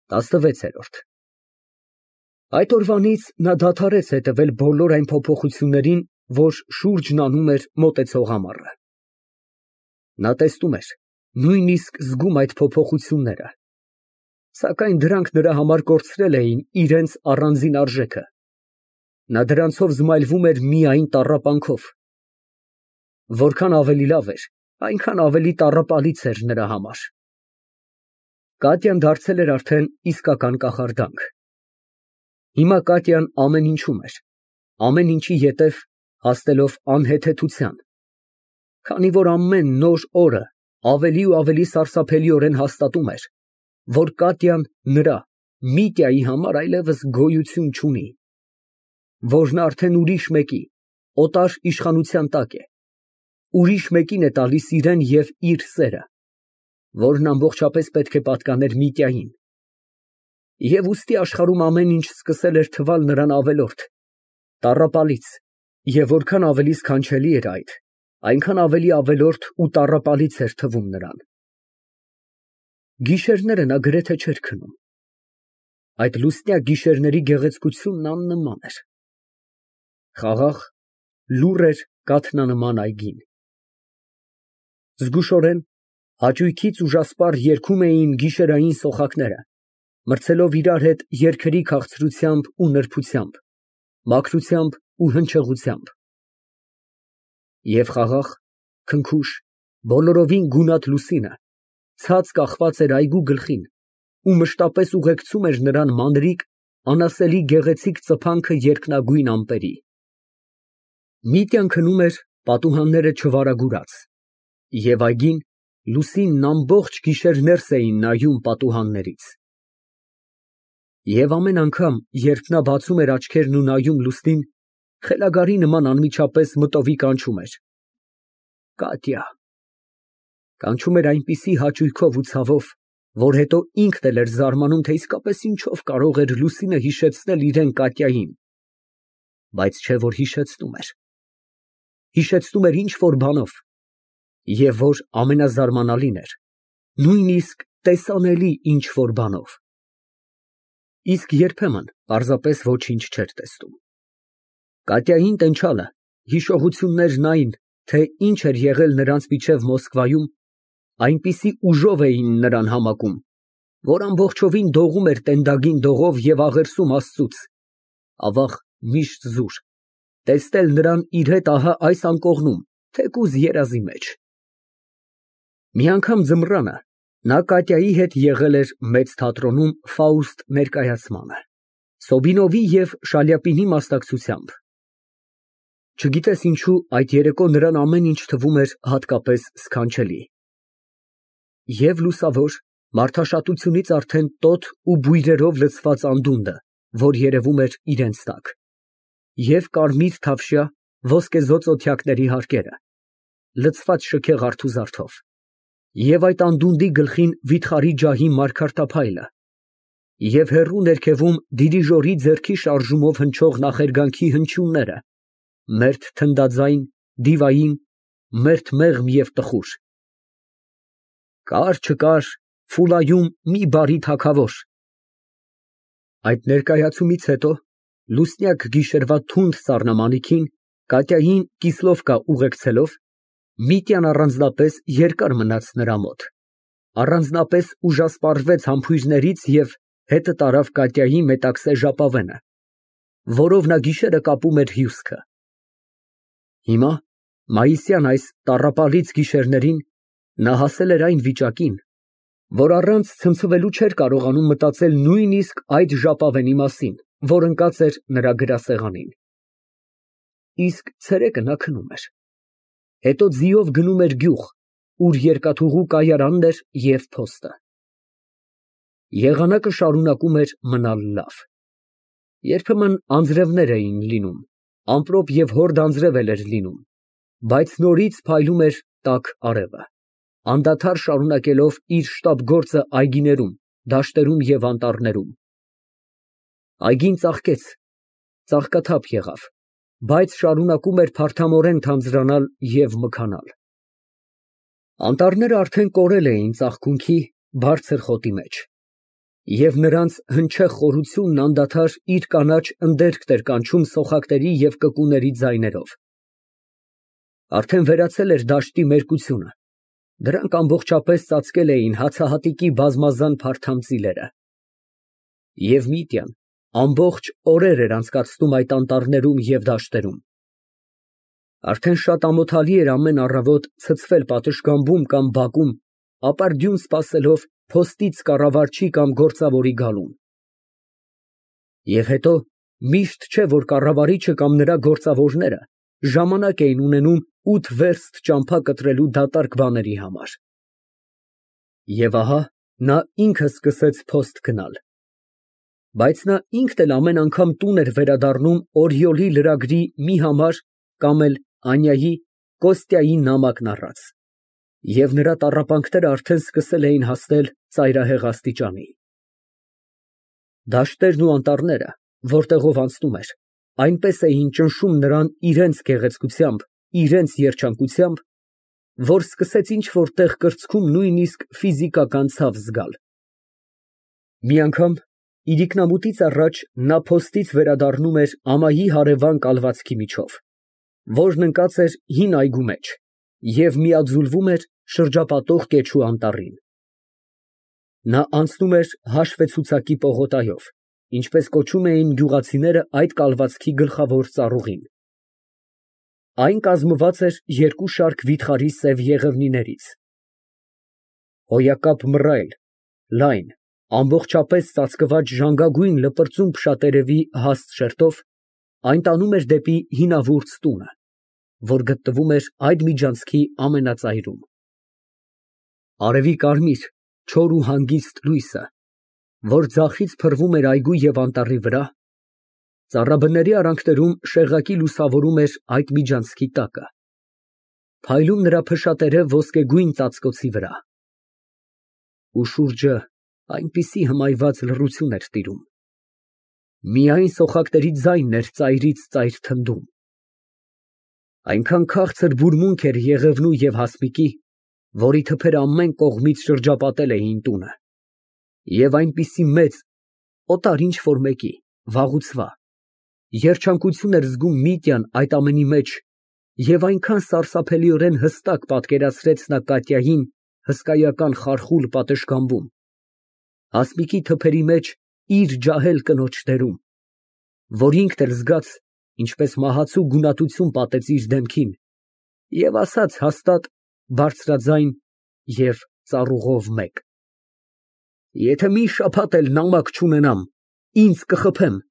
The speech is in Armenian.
16։ Այդ օրվանից նա դադարեց հետևել բոլոր այն փոփոխություններին, որ շուրջն անում էր մոտեցող ամառը։ Նա տեսնում էր, նույնիսկ զգում այդ փոփոխությունները, սակայն դրանք նրա համար կորցրել էին իրենց առանձին արժեքը։ Նա դրանցով զմայլվում էր միայն տառապանքով։ Որքան ավելի լավ էր, այնքան ավելի տառապալից էր նրա համար։ Կատյան դարձել էր արդեն իսկական կախարդանք։ Հիմա Կատյան ամեն ինչում էր, ամեն ինչի ետև հասնելով անհեթեթության, քանի որ ամեն նոր օրը ավելի ու ավելի սարսափելիորեն հաստատում էր, որ Կատյան նրա Միտյայի համար այլևս գոյություն չունի, որ նա արդեն ուրիշ մեկի, օտար իշխանության տակ է, ուրիշ մեկին է տալիս իրեն և իր սերը, որն ամբողջապես պետք է պատկաներ Միտյային։ Եվ ուստի աշխարհում ամեն ինչ սկսել էր թվալ նրան ավելորդ, տառապալից, և որքան ավելի սքանչելի էր այդ, այնքան ավելի ավելորդ ու տառապալից էր թվում նրան։ Գիշերները նա գրեթե չէր քնում։ Այդ լուսնյակ գիշերների գեղեցկությունն աննման էր։ Խաղաղ, լուռ էր կաթնանման այգին։ Զգուշորեն, հաճույքից ուժասպառ երգում էին գիշերային սոխակները, մրցելով իրար հետ երգերի քաղցրությամբ ու նրբությամբ, մաքրությամբ ու հնչեղությամբ։ Եվ խաղաղ, քնքուշ, բոլորովին գունատ լուսինը ցած կախված էր այգու գլխին ու մշտապես ուղեկցում էր նրան մանրիկ, անասելի գեղեցիկ ծփանքը երկնագույն ամպերի։ Միտյան քնում էր պատուհանները չվարագուրած, և այգին լուսինն ամբողջ գիշեր ներս էին նայում պատուհաններից։ Եվ ամեն անգամ, երբ նա բացում էր աչքերն ու նայում լուսնին, խելագարի նման անմիջապես մտովի կանչում էր. «Կատյա»։ Կանչում էր այնպիսի հաճույքով ու ցավով, որ հետո ինքն էլ էր զարմանում, թե իսկապես ինչով կարող էր լուսինը հիշեցնել իրան Կատյային, բայց չէ որ հիշեցնում էր։ Հիշեցնում էր ինչ֊որ բանով, և որ ամենազարմանալին էր, նույնիսկ տեսանելի ինչ֊որ բանով։ Իսկ երբեմն պարզապես ոչինչ չէր տեսնում։ Կատյային տենչալը, հիշողություններն այն, թե ինչ էր եղել նրանց միջև Մոսկվայում, այնպիսի ուժով էին նրան համակում, որ ամբողջովին դողում էր տենդագին դողով և աղերսում Աստծուց. ավաղ, միշտ զուր, տեսնել նրան իր հետ ահա այս անկողնում, թեկուզ երազի մեջ։ Մի անգամ ձմռանը նա Կատյայի հետ եղել էր մեծ թատրոնում Ֆաուստ ներկայացմանը, Սոբինովի և Շալյապինի մասնակցությամբ։ Չգիտես ինչու, այդ երեկո նրան ամեն ինչ թվում էր հատկապես սքանչելի։ Եվ լուսավոր, մարդաշատությունից արդեն տոտ ու բույրերով լցված անդունդը, որ երևում էր իրենց տակ, և կարմիր թավշյա, ոսկեզօծ օթյակների հարկերը, լցված շքեղ արթուզարդով, և այդ անդունդի գլխին վիթխարի ջահի մարգարտափայլը, և հեռու ներքևում դիրիժորի ձեռքի շարժումով հնչող նախերգանքի հնչյունները, մերթ թնդաձայն, դիվային, մերթ մեղմ և տխուր։ Կար չկար, Ֆուլայում մի բարի թագավոր։ Այդ ներկայացումից հետո, լուսնյակ գիշերվա թունդ սառնամանիքին Կատյային Կիսլովկա ուղեկցելով, Միտյան առանձնապես երկար մնաց նրա մոտ, առանձնապես ուժասպառվեց համբույրներից և հետը տարավ Կատյայի մետաքսե ժապավենը, որով նա գիշերը կապում էր հյուսքը։ Հիմա, մայիսյան այս տառապալից գիշերներին, նա հասել էր այն վիճակին, որ առանց ցնցվելու չէր կարողանում մտածել նույնիսկ այդ ժապավենի մասին, որ ընկած էր նրա գրասեղանին։ Իսկ ցերեկը նա քնում էր, հետո ձիով գնում էր գյուղ, ուր երկաթուղու կայարանն էր և փոստը։ Եղանակը շարունակում էր մնալ լավ։ Երբեմն անձրևներ էին լինում, ամպրոպ և հորդ անձրև էր լինում, բայց նորից փայլում էր տաք արևը, անդադար շարունակելով իր շտապ գործը այգիներում, դաշտերում և անտառներում։ Այգին ծաղկեց, ծաղկաթափ եղավ, բայց շարունակում էր փարթամորեն թանձրանալ և մգանալ։ Անտառները արդեն կորել էին ծաղկունքի, բարձր խոտի մեջ, Եվ նրանց հնչեղ խորությունն անդադար իր կանաչ ընդերքն էր կանչում սոխակների և կկուների ձայներով։ Արդեն վերացել էր դաշտի մերկությունը, դրանք ամբողջապես ծածկել էին հացահատիկի բազմազան փարթամ ծիլերը։ Եվ Միտյան ամբողջ օրեր էր անցկացնում այդ անտառներում և դաշտերում։ Արդեն շատ ամոթալի էր ամեն առավոտ ցցվել պատշգամբում կամ բակում, ապարդյուն սպասելով փոստից կառավարչի կամ գործավորի գալուն։ Եվ հետո միշտ չէ, որ կառավարիչը կամ նրա գործավորները ժամանակ էին ունենում 8 վերստ ճամփա կտրելու դատարկ բաների համար։ Եվ ահա նա ինքը սկսեց փոստ գնալ։ Բայց նա ինքն էլ ամեն անգամ տուն էր վերադառնում Օրիոլի լրագրի մի համար կամ էլ Անյայի, Կոստյայի նամակն առած, և նրա տառապանքները արդեն սկսել էին հասնել ծայրահեղ աստիճանի։ Դաշտերն ու անտառները, որտեղով անցնում էր, այնպես էին ճնշում նրան իրենց գեղեցկությամբ, իրենց երջանկությամբ, որ սկսեց ինչ֊որ տեղ կրծքում նույնիսկ ֆիզիկական ցավ զգալ։ Մի անգամ իրիկնամուտից առաջ նա փոստից վերադառնում էր ամայի հարևան կալվածքի միջով, որն ընկած էր հին այգու մեջ, և միաձուլվում էր շրջապատող կեչու անտառին։ Նա անցնում էր հաշվեցուցակի պողոտայով, ինչպես կոչում էին գյուղացիները այդ կալվածքի գլխավոր ծառուղին։ Այն կազմված էր երկու շարք վիթխարի սև եղևնիներից։ Հոյակապ մռայլ, լայն, ամբողջապես ծածկված ժանգագույն լպրծուն փշատերևի հաստ շերտով այն տանում էր դեպի հինավուրց տունը, որ գտնվում էր այդ միջանցքի ամենածայրում։ Արևի կարմիր, չոր ու հանգիստ լույսը, որ ձախից փռվում էր այգու և անտառի վրա, ծառաբների արանքներում շեղակի լուսավորում էր այդ միջանցքի տակը, փայլում նրա փշատերև ոսկեգույն ծածկոցի վրա։ Ու շուրջը այնպիսի հմայված լռություն էր տիրում։ Միայն սոխակների ձայնն էր ծայրից ծայր թնդում։ Այնքան քաղցր բուրմունք էր եղևնու և հասմիկի, որի թփերը ամեն կողմից շրջապատել էին տունը, և այնպիսի մեծ, օտար ինչ֊որ մեկի, վաղուցվա, երջանկություն էր զգում Միտյան այդ ամենի մեջ և այնքան սարսափելիորեն հստակ պատկերացրեց նա Կատյային հսկայական խարխուլ պատշգամբում, հասմիկի թփերի մեջ իր ջահել կնոջ դերում, որ ինքն էլ զգաց, ինչպես մահացու գունատություն պատեց իր դեմքին և ասաց հաստատ, բարձրաձայն և ծառուղով մեկ. «Եթե մի շաբաթ էլ նամակ չունենամ, ինձ կխփեմ»։